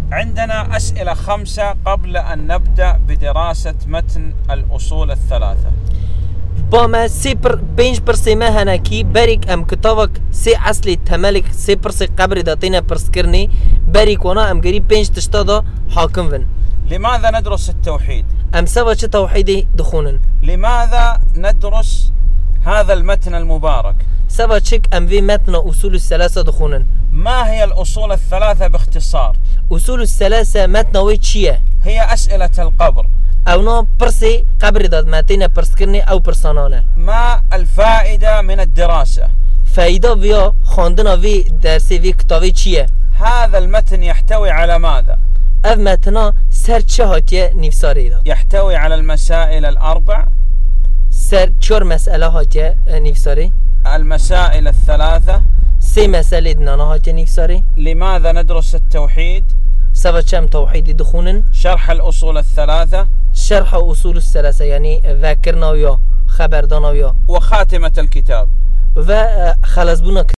عندنا أسئلة 5 قبل أن نبدأ بدراسة متن الأصول الثلاثة. باما سيبر بينج برسيما هناكي باريك ام كتابك سي اصلي تملك سي برسي قبر داتينا برسكرني باريك وانا ام قريب بينج تشتادا حاكم فن. لماذا ندرس التوحيد؟ ام سوا چه توحيدي دخونن. لماذا ندرس هذا المتن المبارك؟ سوا چك ام في متن أصول الثلاثة دخونن. ما هي الأصول الثلاثة باختصار؟ أصول الثلاثة متن ويتشيه هي أسئلة القبر او نا برسي قبر داد ماتينا برسكرني او برسانانه. ما الفائدة من الدراسة؟ فايدة فيا خواندنا في درسي في كتابي چيه؟ هذا المتن يحتوي على ماذا؟ اف متنا سر چه هاتيه نفساري دا؟ يحتوي على المسائل الأربع. سر چور مسألة هاتيه نفساري؟ المسائل الثلاثة. سي مسألة دنانا هاتيه نفساري؟ لماذا ندرس التوحيد؟ سبا چم توحيد دخونن. شرح الأصول الثلاثة. شرح أصول الثلاثة يعني ذاكرنا ويا خبردنا ويا. وخاتمة الكتاب. و خلص بونا